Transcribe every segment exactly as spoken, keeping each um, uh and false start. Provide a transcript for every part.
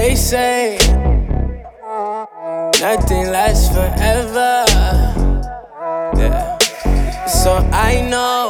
They say nothing lasts forever. Yeah. So I know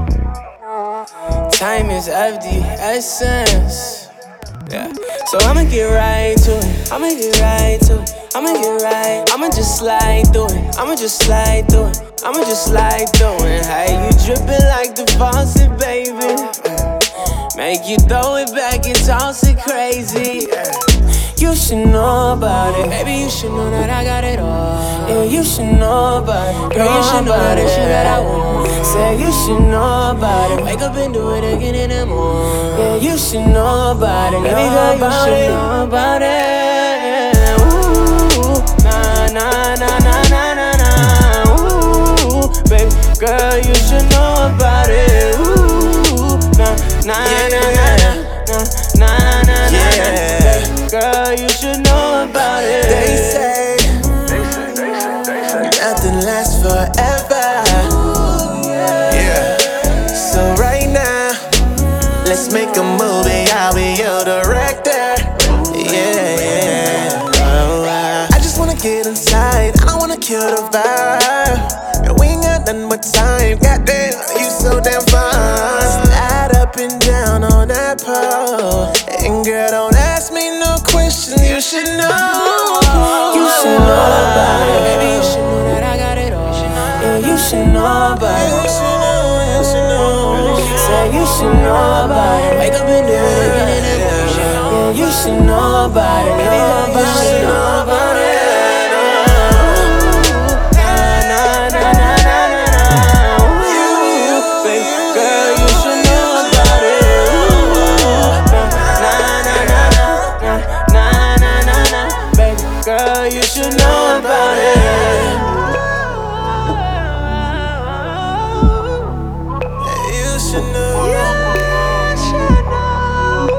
time is of the essence. Yeah. So I'ma get right to it. I'ma get right to it. I'ma get right. I'ma just slide through it. I'ma just slide through it. I'ma just slide through it. Hey, you drippin' like the faucet, baby. Make you throw it back and toss it crazy. You should know about it. Baby, you should know that I got it all. Yeah, you should know about it. Girl, you should know that it's you that I want. Say you should know about it. Wake up and do it again in the morning. Yeah, you should know about it. Baby girl, you should know about it. Ooh, nah, nah, nah, nah, nah, nah, nah. Ooh, baby girl, you should know about it. Ooh, nah, nah, nah, nah, nah, nah, nah, nah. Girl, you should know about it. They say, they say, they say, they say nothing lasts forever. Yeah. So right now, let's make a movie. I'll be your director. Yeah, yeah. Oh, uh, I just wanna get inside. I don't wanna kill the vibe. And we ain't got nothing but time. Goddamn, you so damn fine. Slide up and down on that pole. And girl, don't ask me no question. You should know. You should know about it. Baby, you should know that I got it all. Yeah, you should know about it. You should know, you should know. Say you should know about it. Wake up and do it again in the morning. Yeah, you should know about it. Baby, you should know about it. Girl, you should know about it. You should know. You should know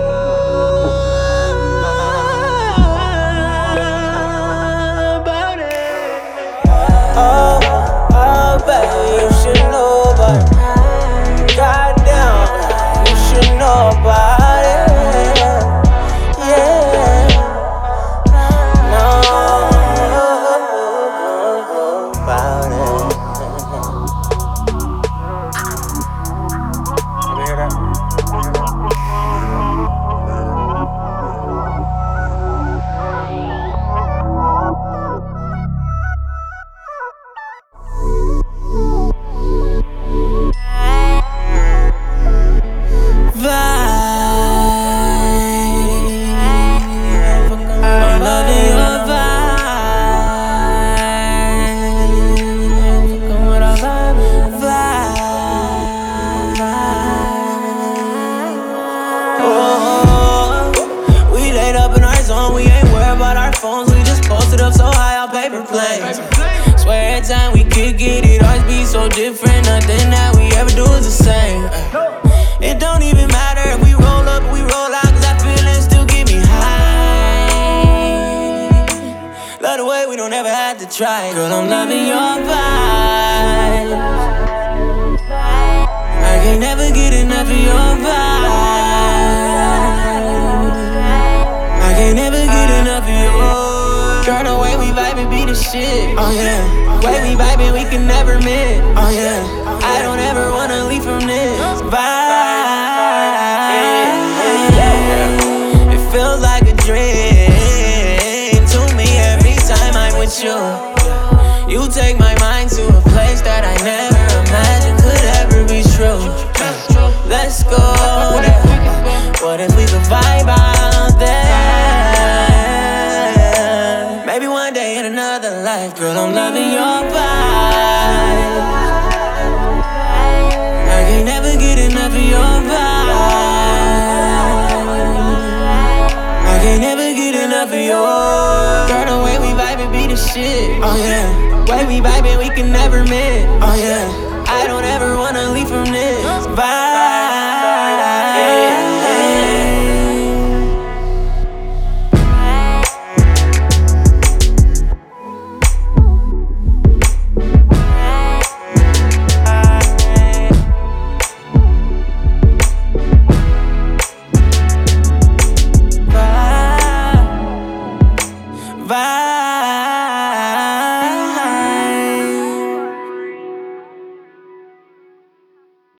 about it. Oh, oh, baby, you should know about it. Goddamn, you should know about it. Yeah. We ain't worried about our phones, we just posted up so high on paper planes. Swear every time we kick it, it always be so different. Nothing that we ever do is the same. It don't even matter if we roll up or we roll out, cause that feeling still get me high. Love the way we don't ever have to try. Girl, I'm loving your vibe. I can't never get enough of your vibe. I can't never get enough of you. Girl, the way we vibin' be the shit. Oh yeah. Way we vibin', we can never miss. Oh yeah. I don't ever wanna leave from this vibe. It feels like a dream to me every time I'm with you. You take my mind to a place that I never imagined could ever be true. Let's go there. What if we could vibe out there? Maybe one day in another life, girl, I'm loving your vibe. I can't never get enough of your vibe. I can't never get enough of your. Girl, the way we vibin' be the shit. Oh yeah. Way we vibin', we can never miss. Oh yeah. I don't ever wanna leave from this vibe.